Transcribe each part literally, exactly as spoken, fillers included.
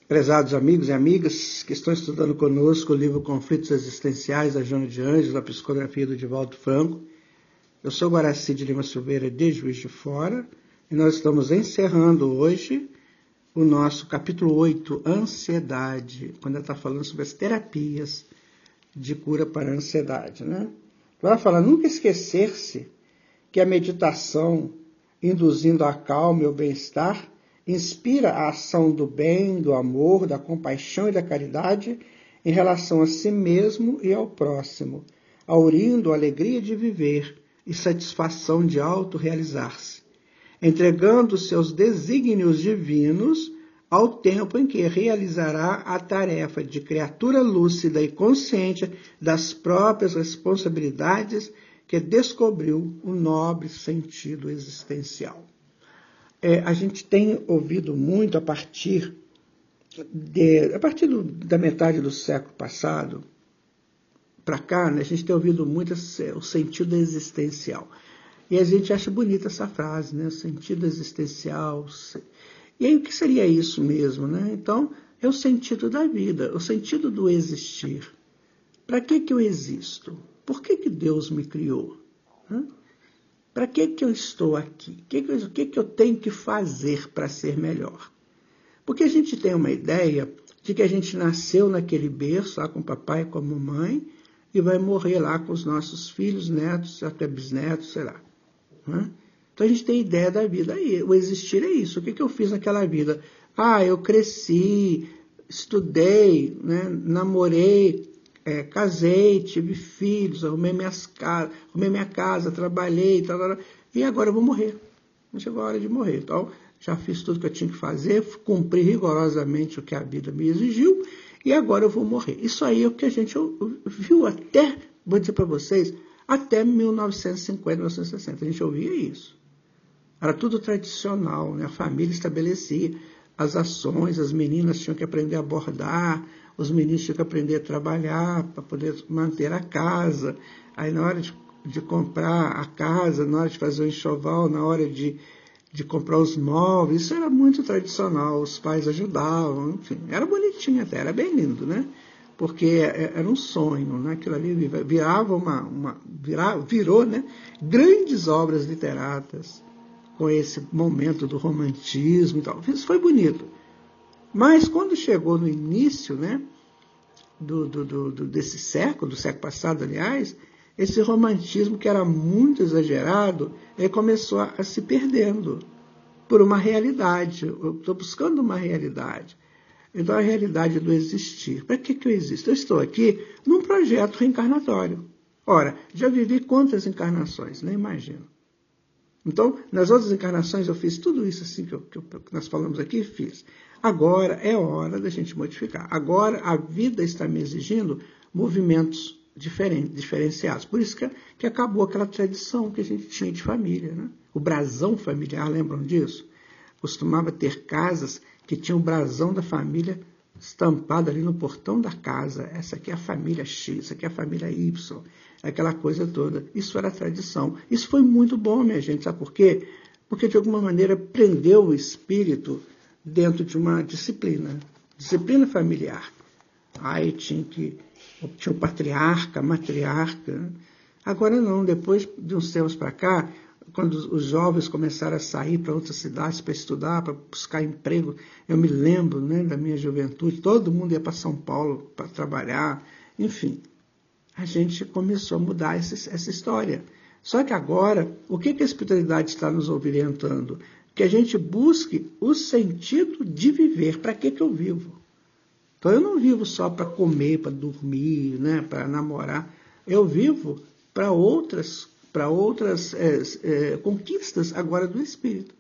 Prezados amigos e amigas que estão estudando conosco o livro Conflitos Existenciais, da Joana de Anjos, da psicografia do Divaldo Franco. Eu sou Guaraci de Lima Silveira, de Juiz de Fora, e nós estamos encerrando hoje o nosso capítulo oito, Ansiedade, quando ela está falando sobre as terapias de cura para a ansiedade, né? Ela fala, nunca esquecer-se que a meditação, induzindo a calma e o bem-estar, inspira a ação do bem, do amor, da compaixão e da caridade em relação a si mesmo e ao próximo, aurindo a alegria de viver e satisfação de autorrealizar-se, entregando seus desígnios divinos ao tempo em que realizará a tarefa de criatura lúcida e consciente das próprias responsabilidades que descobriu o nobre sentido existencial. É, a gente tem ouvido muito a partir, de, a partir do, da metade do século passado para cá, né, a gente tem ouvido muito esse, o sentido existencial. E a gente acha bonita essa frase, né, o sentido existencial. E aí o que seria isso mesmo? Né? Então, é o sentido da vida, o sentido do existir. Para que, que eu existo? Por que, que Deus me criou? Né? Para que, que eu estou aqui? O que, que, que, que eu tenho que fazer para ser melhor? Porque a gente tem uma ideia de que a gente nasceu naquele berço, lá com o papai e com a mamãe, e vai morrer lá com os nossos filhos, netos, até bisnetos, sei lá. Né? Então a gente tem ideia da vida. Aí, o existir é isso. O que, que eu fiz naquela vida? Ah, eu cresci, estudei, né, namorei, É, casei, tive filhos, arrumei, minhas casa, arrumei minha casa, trabalhei, tal, tal, e agora eu vou morrer. Chegou a hora de morrer. Então, já fiz tudo que eu tinha que fazer, cumpri rigorosamente o que a vida me exigiu, e agora eu vou morrer. Isso aí é o que a gente viu até, vou dizer para vocês, até mil novecentos e cinquenta, mil novecentos e sessenta. A gente ouvia isso. Era tudo tradicional, né? A família estabelecia as ações, as meninas tinham que aprender a bordar, os meninos tinham que aprender a trabalhar para poder manter a casa. Aí na hora de, de comprar a casa, na hora de fazer o enxoval, na hora de, de comprar os móveis, isso era muito tradicional, os pais ajudavam, enfim, era bonitinho até, era bem lindo, né? Porque era um sonho, né? Aquilo ali virava uma, uma virava, virou, né? Grandes obras literatas com esse momento do romantismo e tal. Isso foi bonito. Mas quando chegou no início, né, do, do, do, desse século, do século passado, aliás, esse romantismo que era muito exagerado, ele começou a, a se perdendo por uma realidade. Eu estou buscando uma realidade. Então, a realidade do existir. Para que, que eu existo? Eu estou aqui num projeto reencarnatório. Ora, já vivi quantas encarnações? Nem imagino. Então, nas outras encarnações eu fiz tudo isso assim que, eu, que, eu, que nós falamos aqui, fiz. Agora é hora da gente modificar. Agora a vida está me exigindo movimentos diferentes, diferenciados. Por isso que, que acabou aquela tradição que a gente tinha de família, né? O brasão familiar, lembram disso? Costumava ter casas que tinham o brasão da família estampado ali no portão da casa. Essa aqui é a família X, essa aqui é a família Y, aquela coisa toda. Isso era tradição. Isso foi muito bom, minha gente. Sabe por quê? Porque, de alguma maneira, prendeu o espírito dentro de uma disciplina, disciplina familiar. Aí tinha que tinha o patriarca, a matriarca. Né? Agora não, depois de uns tempos para cá, quando os jovens começaram a sair para outras cidades para estudar, para buscar emprego, eu me lembro, né, da minha juventude, todo mundo ia para São Paulo para trabalhar, enfim. A gente começou a mudar essa, essa história. Só que agora, o que, que a espiritualidade está nos orientando? Que a gente busque o sentido de viver. Para que, que eu vivo? Então, eu não vivo só para comer, para dormir, né, para namorar. Eu vivo para outras, para outras é, é, conquistas agora do espírito.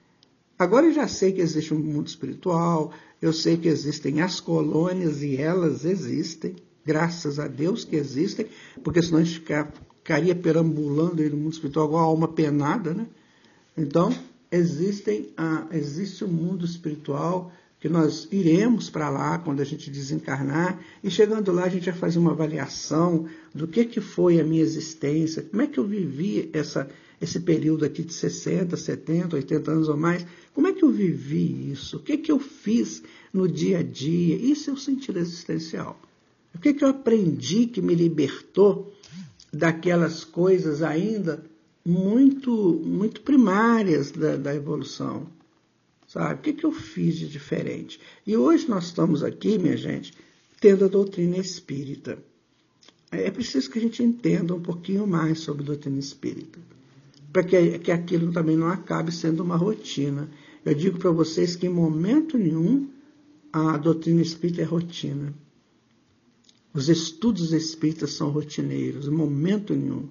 Agora eu já sei que existe um mundo espiritual, eu sei que existem as colônias e elas existem, graças a Deus que existem, porque senão a gente ficaria perambulando aí no mundo espiritual igual a alma penada, né? Então, existem a, existe um mundo espiritual que nós iremos para lá quando a gente desencarnar, e chegando lá a gente vai fazer uma avaliação do que, que foi a minha existência, como é que eu vivi essa, esse período aqui de sessenta, setenta, oitenta anos ou mais, como é que eu vivi isso? O que é que eu fiz no dia a dia? Isso é o sentido existencial. O que é que eu aprendi que me libertou daquelas coisas ainda muito, muito primárias da, da evolução? Sabe? O que é que eu fiz de diferente? E hoje nós estamos aqui, minha gente, tendo a doutrina espírita. É preciso que a gente entenda um pouquinho mais sobre a doutrina espírita, para que, que aquilo também não acabe sendo uma rotina. Eu digo para vocês que em momento nenhum a doutrina espírita é rotina. Os estudos espíritas são rotineiros, em momento nenhum.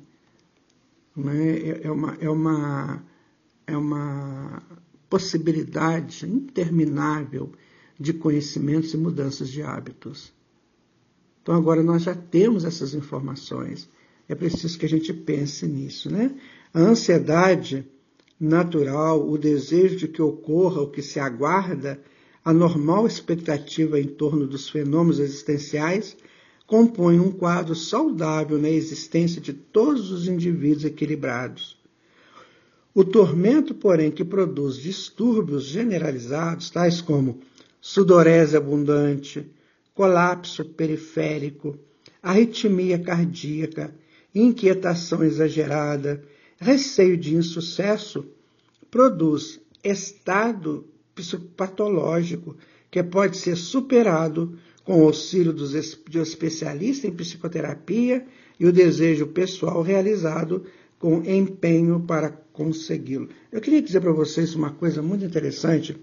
Né? É, uma, é, uma, é uma possibilidade interminável de conhecimentos e mudanças de hábitos. Então agora nós já temos essas informações. É preciso que a gente pense nisso, né? A ansiedade natural, o desejo de que ocorra o que se aguarda, a normal expectativa em torno dos fenômenos existenciais, compõe um quadro saudável na existência de todos os indivíduos equilibrados. O tormento, porém, que produz distúrbios generalizados, tais como sudorese abundante, colapso periférico, arritmia cardíaca, inquietação exagerada, receio de insucesso, produz estado psicopatológico que pode ser superado com o auxílio dos, de um especialista em psicoterapia e o desejo pessoal realizado com empenho para consegui-lo. Eu queria dizer para vocês uma coisa muito interessante,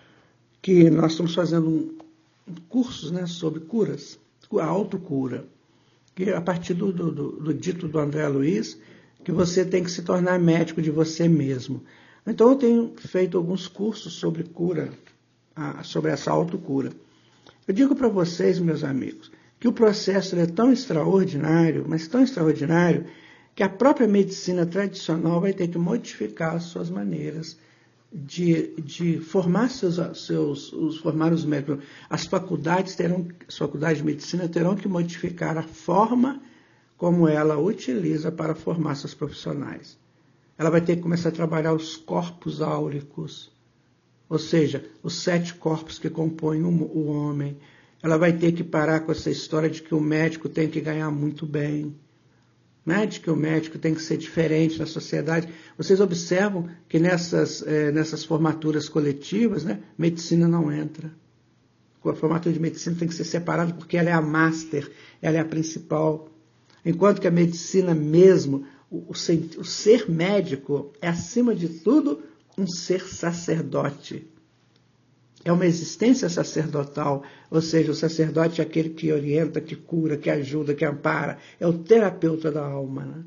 que nós estamos fazendo um, um cursos, né, sobre curas, a autocura, que a partir do, do, do dito do André Luiz, que você tem que se tornar médico de você mesmo. Então eu tenho feito alguns cursos sobre cura, sobre essa autocura. Eu digo para vocês, meus amigos, que o processo é tão extraordinário, mas tão extraordinário, que a própria medicina tradicional vai ter que modificar as suas maneiras de, de formar, seus, seus, os, formar os médicos. As faculdades, terão, as faculdades de medicina terão que modificar a forma como ela utiliza para formar seus profissionais. Ela vai ter que começar a trabalhar os corpos áuricos, ou seja, os sete corpos que compõem o, o homem. Ela vai ter que parar com essa história de que o médico tem que ganhar muito bem, né? De que o médico tem que ser diferente na sociedade. Vocês observam que nessas, eh, nessas formaturas coletivas, né, medicina não entra. A formatura de medicina tem que ser separada porque ela é a master, ela é a principal. Enquanto que a medicina mesmo, o, o, o ser médico é, acima de tudo, um ser sacerdote. É uma existência sacerdotal, ou seja, o sacerdote é aquele que orienta, que cura, que ajuda, que ampara. É o terapeuta da alma. Né?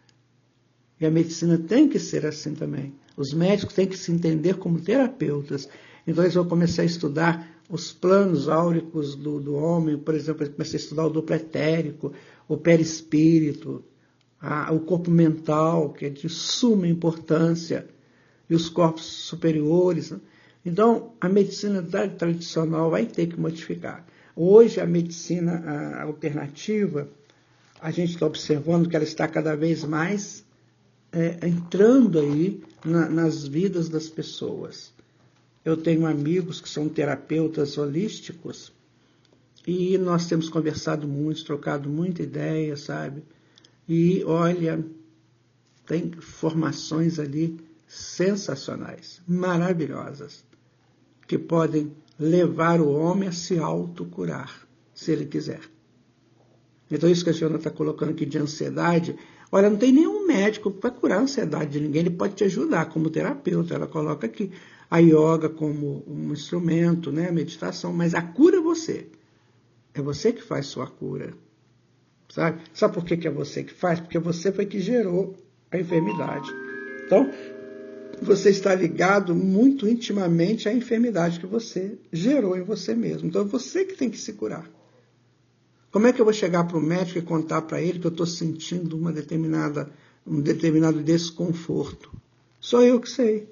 E a medicina tem que ser assim também. Os médicos têm que se entender como terapeutas. Então eles vão começar a estudar os planos áuricos do, do homem, por exemplo, eles começam a estudar o duplo etérico, o perispírito, a, o corpo mental, que é de suma importância, e os corpos superiores. Né? Então, a medicina tradicional vai ter que modificar. Hoje, a medicina a alternativa, a gente está observando que ela está cada vez mais é, entrando aí na, nas vidas das pessoas. Eu tenho amigos que são terapeutas holísticos e nós temos conversado muito, trocado muita ideia, sabe? E, olha, tem formações ali sensacionais, maravilhosas, que podem levar o homem a se autocurar, se ele quiser. Então, isso que a senhora está colocando aqui de ansiedade, olha, não tem nenhum médico para curar a ansiedade de ninguém, ele pode te ajudar como terapeuta, ela coloca aqui a yoga como um instrumento, né, a meditação, mas a cura é você. É você que faz sua cura. Sabe? Sabe por que, que é você que faz? Porque você foi que gerou a enfermidade. Então, você está ligado muito intimamente à enfermidade que você gerou em você mesmo. Então, é você que tem que se curar. Como é que eu vou chegar para o médico e contar para ele que eu estou sentindo uma determinada, um determinado desconforto? Só eu que sei.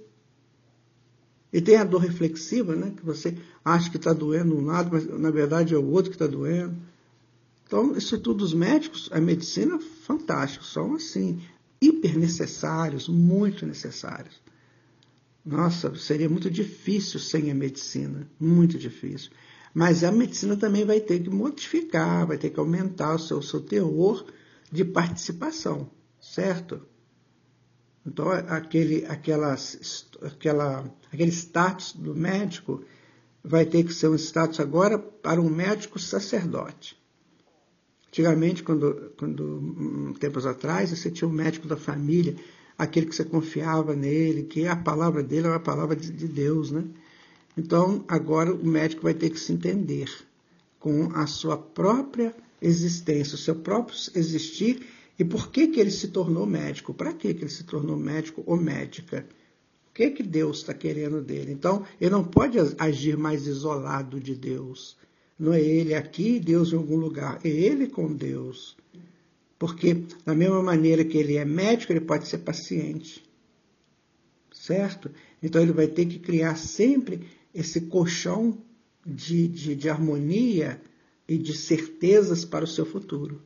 E tem a dor reflexiva, né? Que você acha que está doendo um lado, mas na verdade é o outro que está doendo. Então, isso tudo, os médicos, a medicina, fantástico, são assim, hiper necessários, muito necessários. Nossa, seria muito difícil sem a medicina, muito difícil. Mas a medicina também vai ter que modificar, vai ter que aumentar o seu, o seu teor de participação, certo? Então, aquele, aquela, aquela, aquele status do médico vai ter que ser um status agora para um médico sacerdote. Antigamente, quando, quando tempos atrás, você tinha um médico da família, aquele que você confiava nele, que a palavra dele era a palavra de, de Deus, né? Então, agora o médico vai ter que se entender com a sua própria existência, o seu próprio existir, e por que, que ele se tornou médico? Para que, que ele se tornou médico ou médica? O que, que Deus está querendo dele? Então, ele não pode agir mais isolado de Deus. Não é ele aqui, Deus em algum lugar. É ele com Deus. Porque, da mesma maneira que ele é médico, ele pode ser paciente. Certo? Então, ele vai ter que criar sempre esse colchão de, de, de harmonia e de certezas para o seu futuro.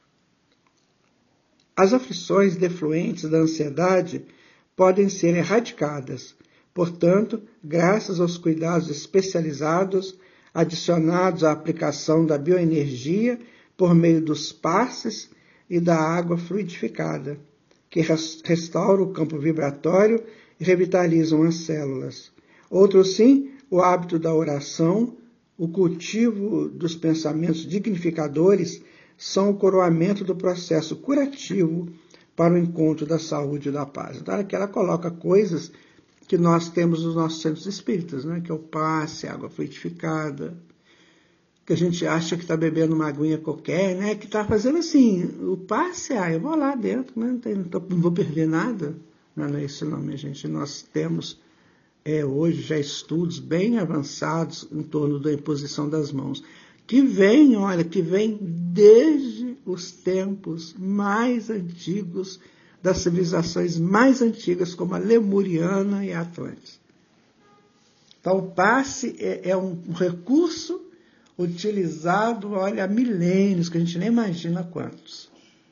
As aflições defluentes da ansiedade podem ser erradicadas. Portanto, graças aos cuidados especializados adicionados à aplicação da bioenergia por meio dos passes e da água fluidificada, que restaura o campo vibratório e revitalizam as células. Outro sim, o hábito da oração, o cultivo dos pensamentos dignificadores são o coroamento do processo curativo para o encontro da saúde e da paz. Então, aqui ela coloca coisas que nós temos nos nossos centros espíritas, né? Que é o passe, a água fluidificada, que a gente acha que está bebendo uma aguinha qualquer, né? Que está fazendo assim, o passe, ah, eu vou lá dentro, né? não, tem, não vou perder nada. Não, não é isso não, minha gente. Nós temos é, hoje já estudos bem avançados em torno da imposição das mãos, que vem, olha, que vem desde os tempos mais antigos, das civilizações mais antigas, como a Lemuriana e a Atlântida. Então, o passe é, é um, um recurso utilizado, olha, há milênios, que a gente nem imagina quantos.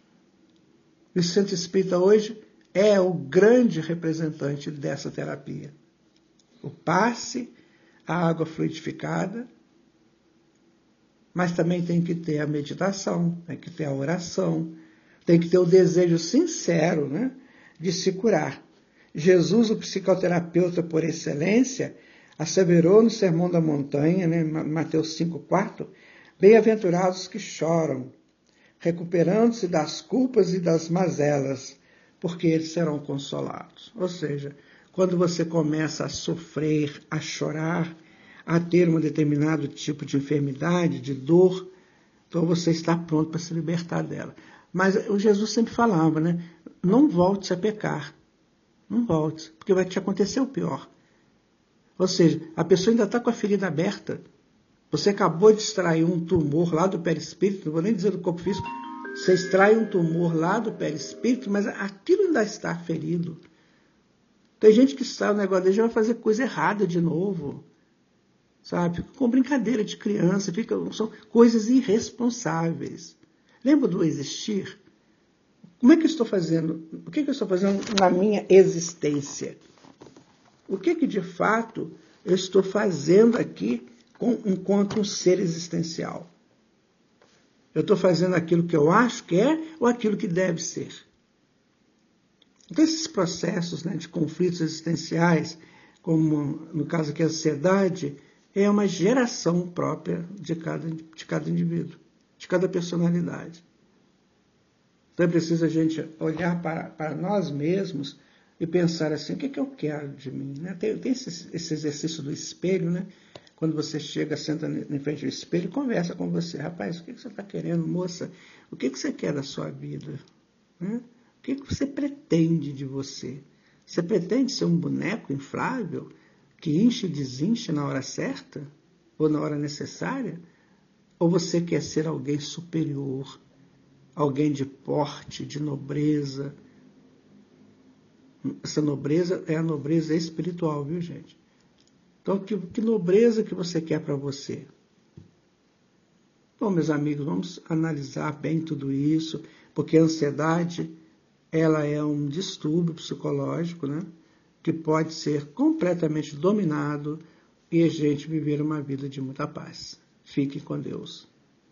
O Centro Espírita hoje é o grande representante dessa terapia. O passe, a água fluidificada, mas também tem que ter a meditação, tem que ter a oração, tem que ter o desejo sincero, né, de se curar. Jesus, o psicoterapeuta por excelência, asseverou no Sermão da Montanha, né, Mateus cinco, quatro, bem-aventurados que choram, recuperando-se das culpas e das mazelas, porque eles serão consolados. Ou seja, quando você começa a sofrer, a chorar, a ter um determinado tipo de enfermidade, de dor, então você está pronto para se libertar dela. Mas o Jesus sempre falava, né? Não volte a pecar. Não volte, porque vai te acontecer o pior. Ou seja, a pessoa ainda está com a ferida aberta. Você acabou de extrair um tumor lá do perispírito, não vou nem dizer do corpo físico, você extrai um tumor lá do perispírito, mas aquilo ainda está ferido. Tem gente que sai o negócio dele já vai fazer coisa errada de novo. Sabe? Fica com brincadeira de criança, fica, são coisas irresponsáveis. Lembra do existir? Como é que eu estou fazendo? O que, que eu estou fazendo na minha existência? O que, que de fato eu estou fazendo aqui com, enquanto um ser existencial? Eu estou fazendo aquilo que eu acho que é ou aquilo que deve ser? Então, esses processos, né, de conflitos existenciais, como no caso aqui a ansiedade, é uma geração própria de cada, de cada indivíduo, de cada personalidade. Então é preciso a gente olhar para, para nós mesmos e pensar assim, o que, que eu quero de mim? Né? Tem, tem esse, esse exercício do espelho, né? Quando você chega, senta em frente ao espelho e conversa com você. Rapaz, o que, que você está querendo, moça? O que, que você quer da sua vida? Né? O que, que você pretende de você? Você pretende ser um boneco inflável que enche e desenche na hora certa? Ou na hora necessária? Ou você quer ser alguém superior? Alguém de porte, de nobreza? Essa nobreza é a nobreza espiritual, viu, gente? Então, que, que nobreza que você quer para você? Bom, meus amigos, vamos analisar bem tudo isso, porque a ansiedade ela é um distúrbio psicológico, né, que pode ser completamente dominado e a gente viver uma vida de muita paz. Fique com Deus.